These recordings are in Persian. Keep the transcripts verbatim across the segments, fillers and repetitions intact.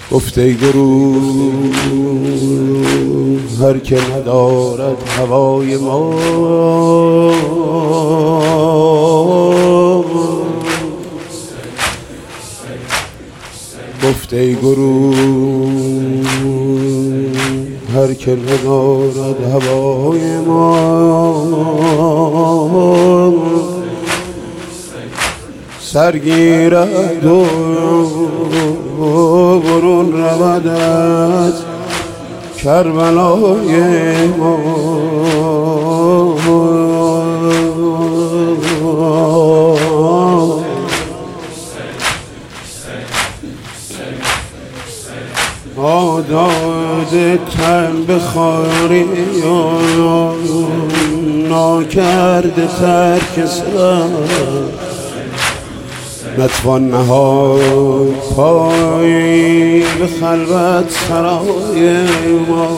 گفت ای گروه هر که ندارد هوای ما، گفت ای گروه هر که ندارد هوای ما، سرگیرد و برون رود از کربلای ما. آداد تن بخاری ناکرد ترک سر، نتوان نهاد پای به خلوت سرای ما.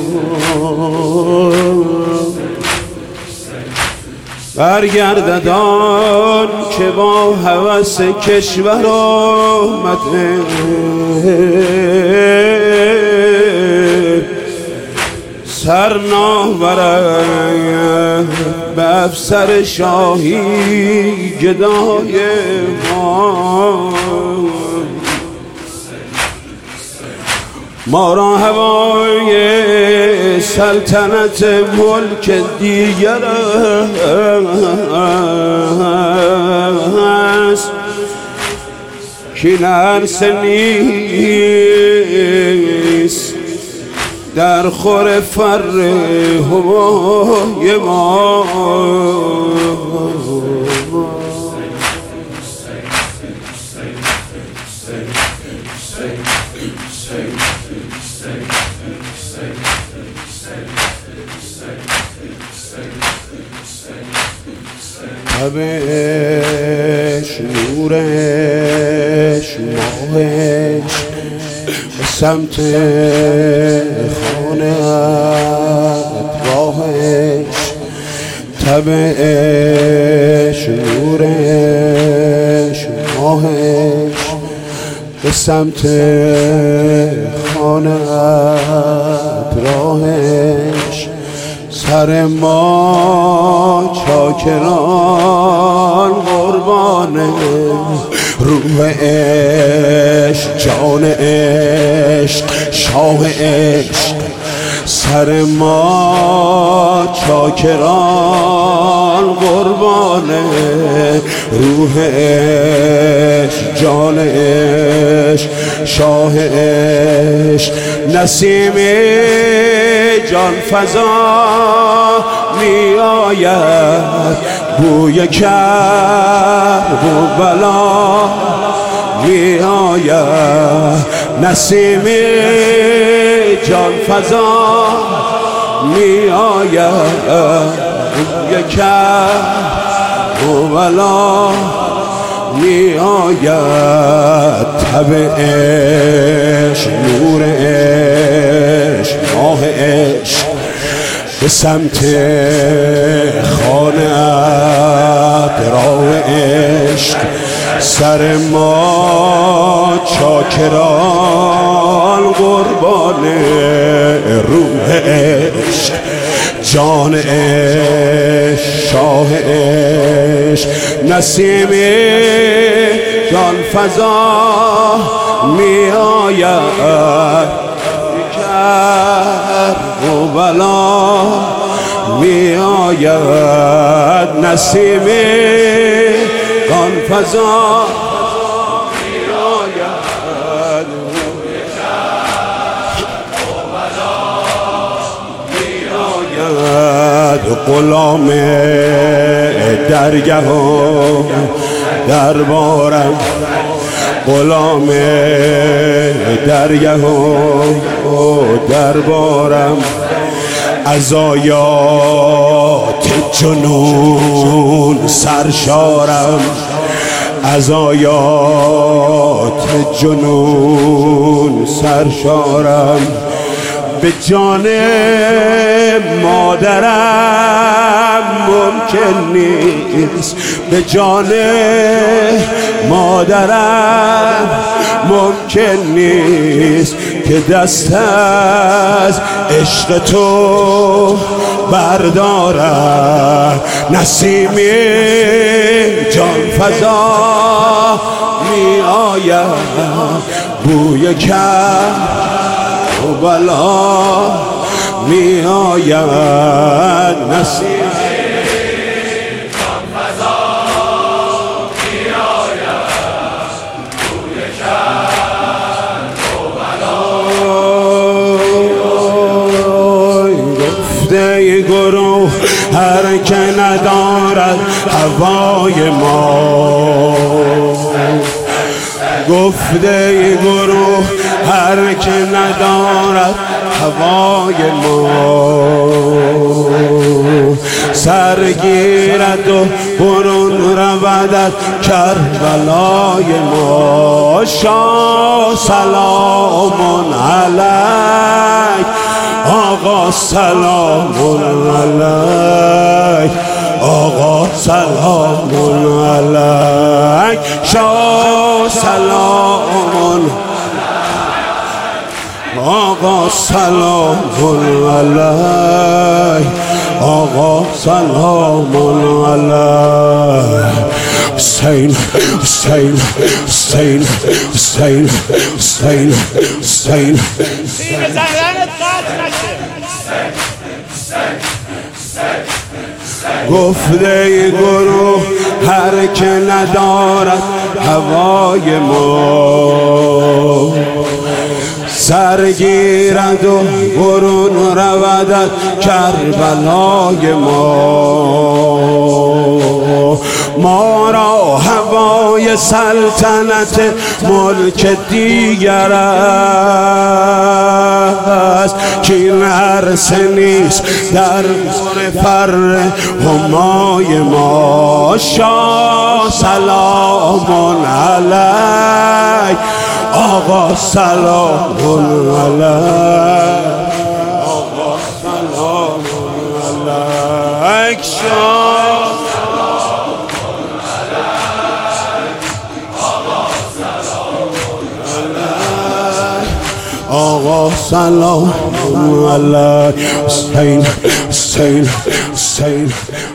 برگردد آن که با هوس کشور آمده، سرنا برد به افسر شاهی گدای ما. ما را هوای سلطنت ملک دیگر است که نرسه نیست در خور فر هوای ما. تبش نورش ماهش به سمت خانه راهش، تبش نورش ماهش به سمت خانه راهش. سر ما چاکران قربان روح عشق، جان عشق، شاه عشق. سر ما چاکران قربان روح عشق، جان عشق، شاه عشق. نسیم جان فضا می آید، بوی کرب و بلا می آید. نسیم جان فضا می آید، بوی کرب و بلا می آید. تب عشق، نور عشق، ماه عشق به سمت خانه راه عشق. سر ما چاکران قربان روح عشق، جان عشق، شاه عشق. نسیم جان فضا می آید، کرب و بلا می آید. نسیم جان فضا می آید، کرب و بلا می آید. غلام درگه و دربارم، غلام درگه و دربارم. از آیات جنون سرشارم، از آیات جنون سرشارم. به جان مادرم ممکن نیست، به جان مادرم ممکن نیست که دست از عشق تو بردارد. نسیمی جان فضا می آید، بوی کربلا می آید. نسیمی جان فضا می آید، بوی کربلا. گفته گروه هر که ندارد هوای ما، گفته گروه هر که ندارد هوای ما، سرگیرد و برون رودد کربلای ما. شاه سلام علیک، آقا سلام علیک، آقا سلام علیک. شاه سلام، آقا سلام علیک، آقا سلام علیک. حسین حسین حسین حسین حسین حسین گفته گروه هر که ندارد هوای ما، سرگیرد و برون رودد کربلای ما. ما را هوای سلطنت ملک دیگر است، که این عرصه نیست در فر همای ما. شاه سلام علیک، آقا سلام علیک، آقا سلام علیک. شاه آقا سلام علیک. حسین حسین حسین